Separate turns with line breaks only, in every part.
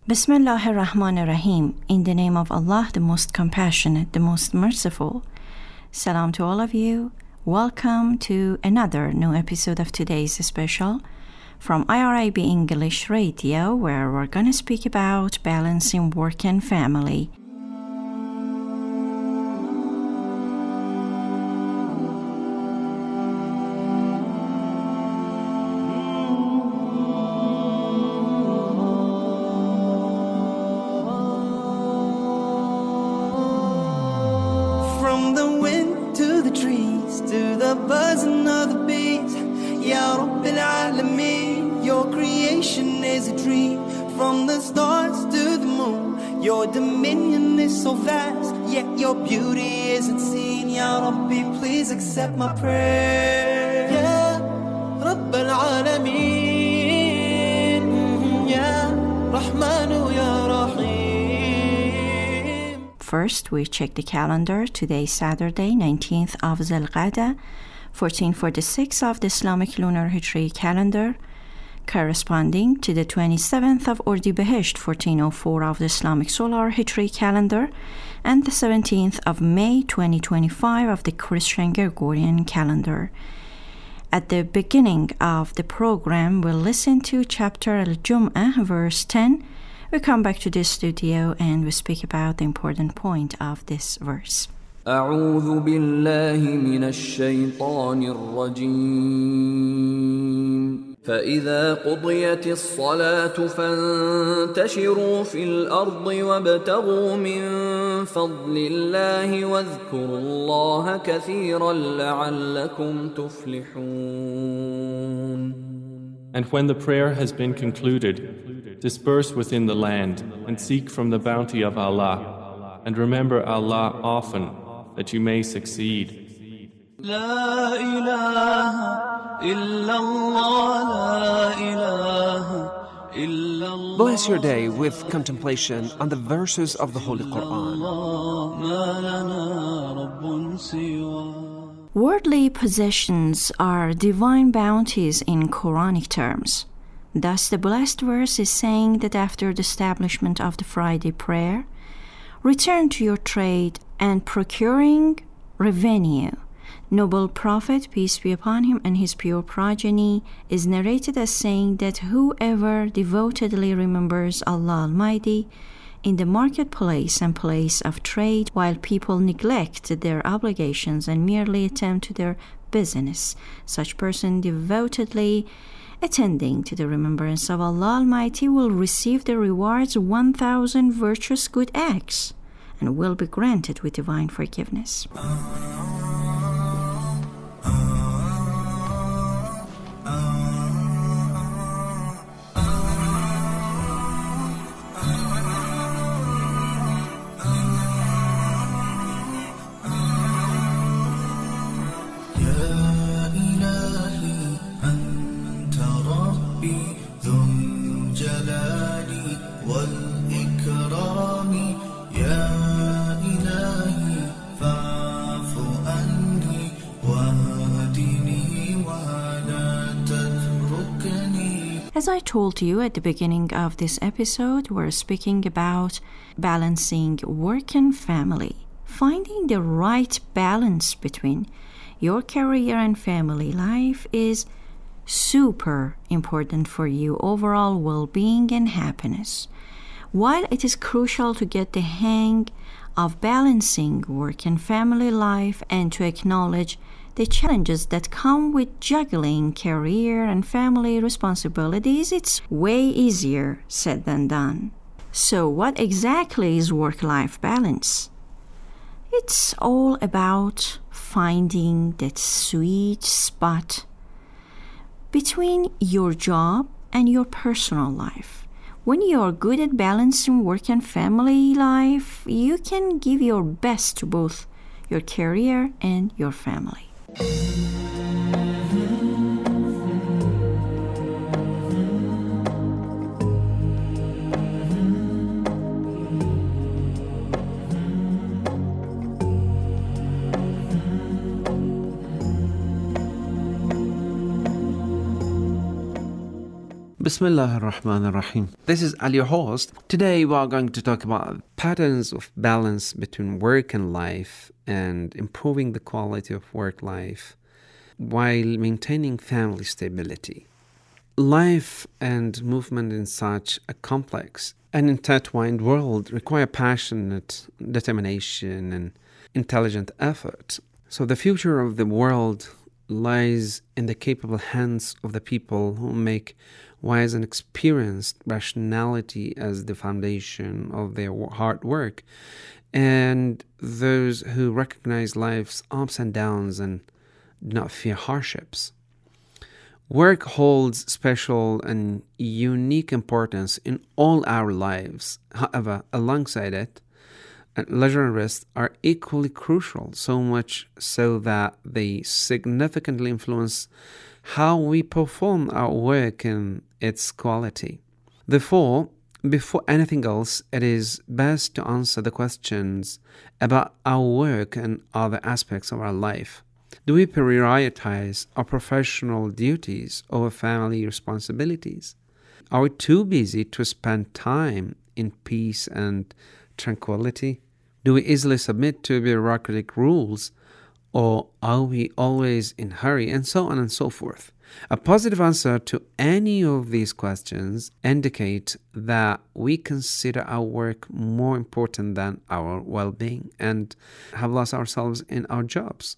Bismillahir Rahmanir Rahim. In the name of Allah, the most compassionate, the most merciful. Salam to all of you. Welcome to another new episode of today's special from IRIB English Radio, where we're going to speak about balancing work and family.
From the wind to the trees, to the buzzing of the bees, Ya Rabbil Alameen, your creation is a dream. From the stars to the moon, your dominion is so vast, yet your beauty isn't seen. Ya Rabbi, please accept my prayer. Ya Rabbil Alameen, Ya Rahmanu Ya Rahim.
First, we check the calendar. Today is Saturday, 19th of Zulqa'dah, 1446 of the Islamic Lunar Hijri calendar, corresponding to the 27th of Ordibehesht, 1404 of the Islamic Solar Hijri calendar, and the 17th of May, 2025 of the Christian Gregorian calendar. At the beginning of the program, we'll listen to chapter Al-Jum'ah, verse 10. We come back to this studio and we speak about the important point of this verse.
أعوذ بالله من الشيطان الرجيم فإذا قضيت الصلاة فانتشروا في الأرض وابتغوا من فضل الله واذكروا الله كثيرا لعلكم تفلحون.
And when the prayer has been concluded, disperse within the land and seek from the bounty of Allah, and remember Allah often, that you may succeed.
La ilaha illallah, la ilaha illallah.
Bless your day with contemplation on the verses of the Holy Quran.
Ma lana rabbun siwa.
Worldly possessions are divine bounties in Quranic terms. Thus, the blessed verse is saying that after the establishment of the Friday prayer, return to your trade and procuring revenue. Noble Prophet, peace be upon him, and his pure progeny is narrated as saying that whoever devotedly remembers Allah Almighty in the marketplace and place of trade, while people neglect their obligations and merely attend to their business, such person devotedly attending to the remembrance of Allah Almighty will receive the rewards 1,000 virtuous good acts and will be granted with divine forgiveness. As I told you at the beginning of this episode, we're speaking about balancing work and family. Finding the right balance between your career and family life is super important for your overall well-being and happiness. While it is crucial to get the hang of balancing work and family life and to acknowledge the challenges that come with juggling career and family responsibilities, it's way easier said than done. So what exactly is work-life balance? It's all about finding that sweet spot between your job and your personal life. When you are good at balancing work and family life, you can give your best to both your career and your family.
Bismillah ar-Rahman ar-Rahim. This is Ali, your host. Today we are going to talk about patterns of balance between work and life and improving the quality of work life while maintaining family stability. Life and movement in such a complex and intertwined world require passionate determination and intelligent effort. So the future of the world lies in the capable hands of the people who make wise and experienced rationality as the foundation of their hard work, and those who recognize life's ups and downs and do not fear hardships. Work holds special and unique importance in all our lives. However, alongside it, leisure and rest are equally crucial, so much so that they significantly influence how we perform our work and its quality. Therefore, before anything else, it is best to answer the questions about our work and other aspects of our life. Do we prioritize our professional duties over family responsibilities? Are we too busy to spend time in peace and tranquility? Do we easily submit to bureaucratic rules, or are we always in a hurry, and so on and so forth? A positive answer to any of these questions indicate that we consider our work more important than our well-being and have lost ourselves in our jobs.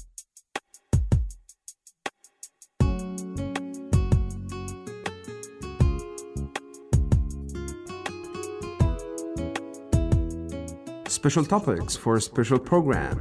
Special topics for a special program.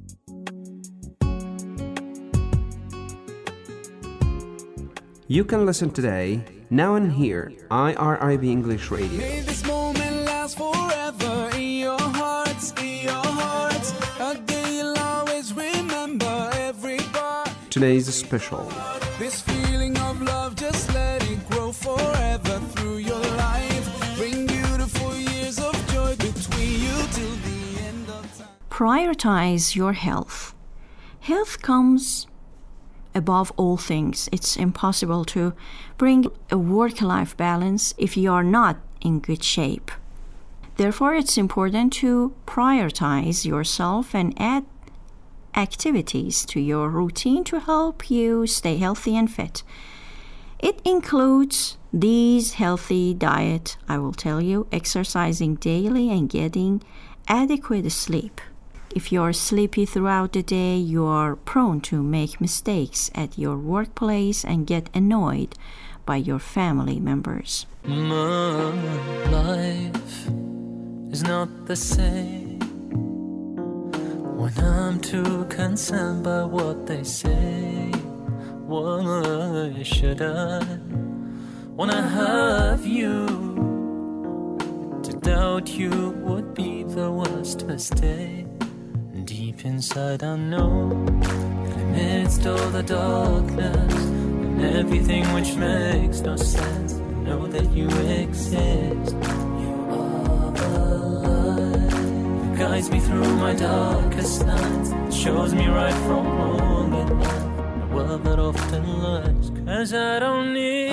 You can listen today, now and here, IRIB English Radio.
May this moment last forever in your hearts, a day you'll always remember every part.
Today's special.
This feeling of love, just let it grow forever through your life. Bring beautiful years of joy between you till the end of time.
Prioritize your health. Health comes above all things. It's impossible to bring a work-life balance if you are not in good shape. Therefore, it's important to prioritize yourself and add activities to your routine to help you stay healthy and fit. It includes these: healthy diet, I will tell you, exercising daily and getting adequate sleep. If you're sleepy throughout the day, you are prone to make mistakes at your workplace and get annoyed by your family members.
My life is not the same when I'm too concerned by what they say. Why should I, when I have you, to doubt you would be the worst mistake. Deep inside I know, amidst all the darkness and everything which makes no sense, I know that you exist. You are the light that guides me through my darkest nights, it shows me right from wrong at night, the world that often lies. 'Cause I don't need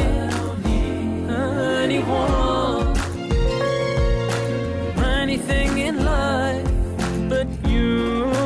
anyone or anything in life but you.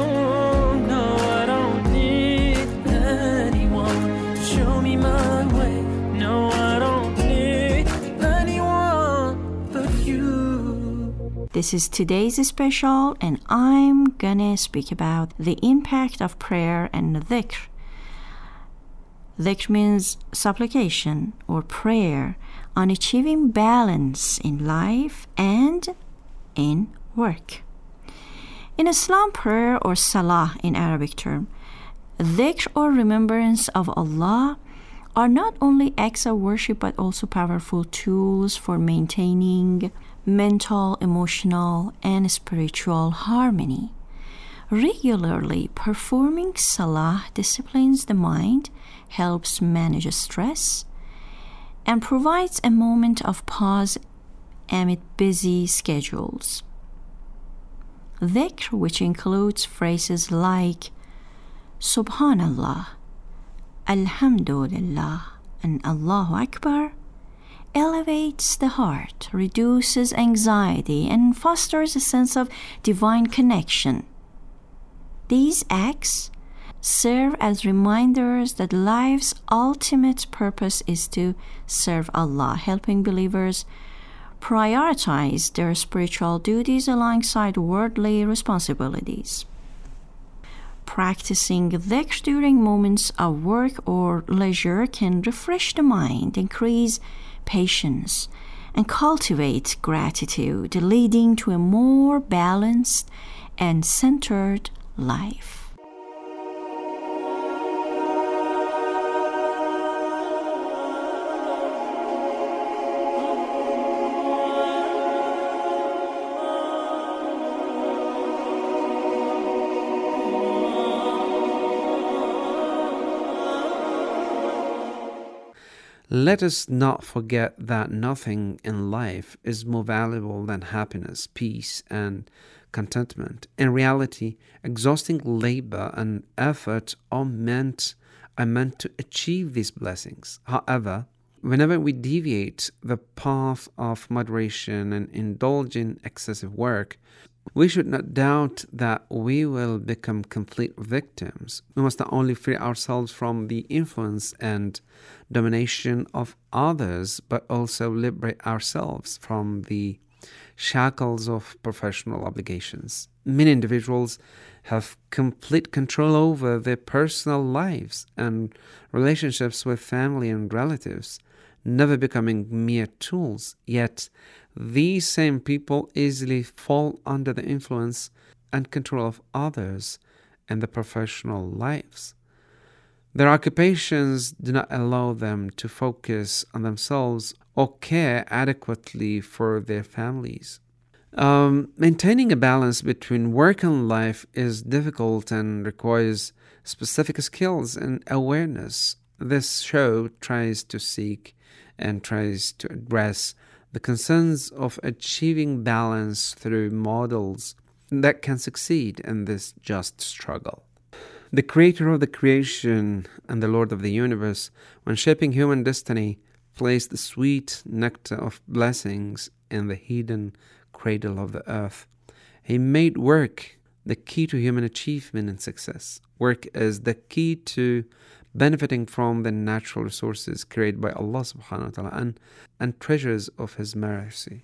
This is today's special, and I'm gonna speak about the impact of prayer and dhikr. Dhikr means supplication or prayer on achieving balance in life and in work. In Islam, prayer or salah in Arabic term, dhikr or remembrance of Allah are not only acts of worship but also powerful tools for maintaining mental, emotional, and spiritual harmony. Regularly performing salah disciplines the mind, helps manage stress, and provides a moment of pause amid busy schedules. Dhikr, which includes phrases like Subhanallah, Alhamdulillah, and Allahu Akbar, elevates the heart, reduces anxiety, and fosters a sense of divine connection. These acts serve as reminders that life's ultimate purpose is to serve Allah, helping believers prioritize their spiritual duties alongside worldly responsibilities. Practicing dhikr during moments of work or leisure can refresh the mind, increase patience, and cultivate gratitude, leading to a more balanced and centered life.
Let us not forget that nothing in life is more valuable than happiness, peace, and contentment. In reality, exhausting labor and effort are meant to achieve these blessings. However, whenever we deviate the path of moderation and indulge in excessive work, we should not doubt that we will become complete victims. We must not only free ourselves from the influence and domination of others, but also liberate ourselves from the shackles of professional obligations. Many individuals have complete control over their personal lives and relationships with family and relatives, never becoming mere tools. Yet, these same people easily fall under the influence and control of others in their professional lives. Their occupations do not allow them to focus on themselves or care adequately for their families. Maintaining a balance between work and life is difficult and requires specific skills and awareness. This show tries to address the concerns of achieving balance through models that can succeed in this just struggle. The creator of the creation and the Lord of the universe, when shaping human destiny, placed the sweet nectar of blessings in the hidden cradle of the earth. He made work the key to human achievement and success. Work is the key to benefiting from the natural resources created by Allah subhanahu wa ta'ala and treasures of His mercy.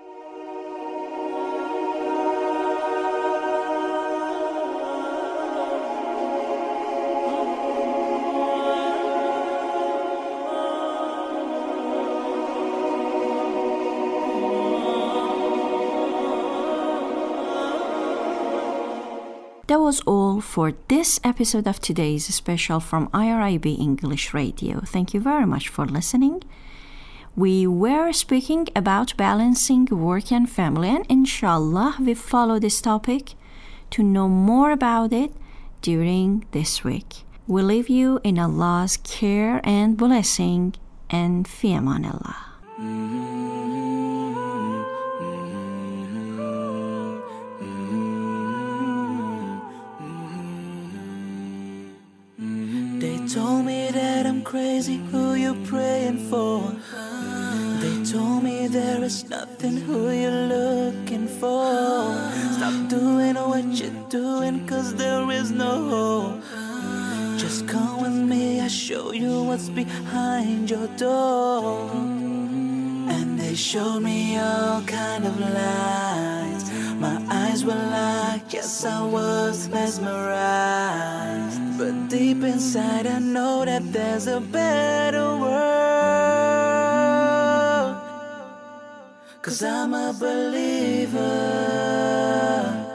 That was all for this episode of today's special from IRIB English Radio. Thank you very much for listening. We were speaking about balancing work and family, and inshallah we follow this topic to know more about it during this week. We leave you in Allah's care and blessing, and fi amanillah.
Told me that I'm crazy, who you praying for? They told me there is nothing, who you're looking for. Stop doing what you're doing, cause there is no hope. Just come with me, I'll show you what's behind your door. And they showed me all kind of lies. My eyes were locked, yes I was mesmerized. But deep inside I know that there's a better world. Cause I'm a believer.